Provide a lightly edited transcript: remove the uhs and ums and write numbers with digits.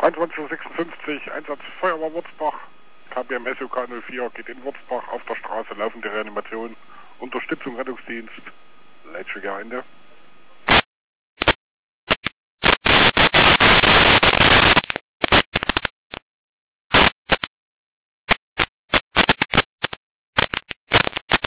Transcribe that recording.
23:56 Einsatz Feuerwehr Wurzbach. KBM SOK 04 geht in Wurzbach auf der Straße, laufende Reanimation, Unterstützung Rettungsdienst. Leitstrecke Ende.